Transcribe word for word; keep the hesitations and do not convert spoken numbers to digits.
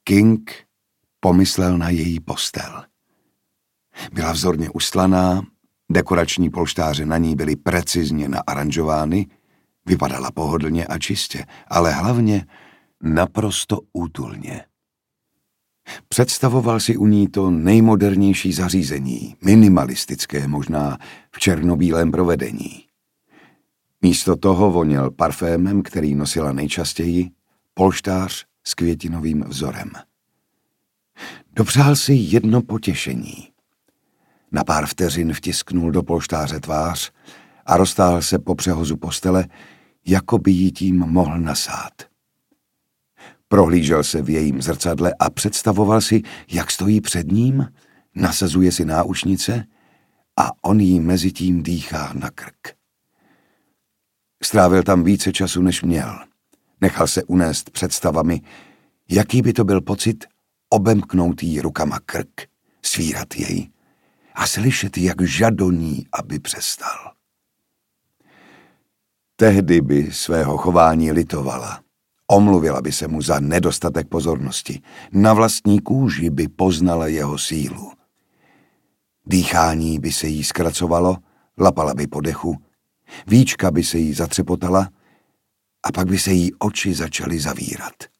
King pomyslel na její postel. Byla vzorně ustlaná, dekorační polštáře na ní byly precizně naaranžovány, vypadala pohodlně a čistě, ale hlavně naprosto útulně. Představoval si u ní to nejmodernější zařízení, minimalistické možná v černobílém provedení. Místo toho voněl parfémem, který nosila nejčastěji, polštář s květinovým vzorem. Dopřál si jedno potěšení. Na pár vteřin vtisknul do polštáře tvář a roztáhl se po přehozu postele, jako by jí tím mohl nasát. Prohlížel se v jejím zrcadle a představoval si, jak stojí před ním, nasazuje si náušnice a on jí mezitím dýchá na krk. Strávil tam více času, než měl. Nechal se unést představami, jaký by to byl pocit obemknout jí rukama krk, svírat jej a slyšet, jak žadoní, aby přestal. Tehdy by svého chování litovala. Omluvila by se mu za nedostatek pozornosti. Na vlastní kůži by poznala jeho sílu. Dýchání by se jí zkracovalo, lapala by po dechu, víčka by se jí zatřepotala a pak by se jí oči začaly zavírat.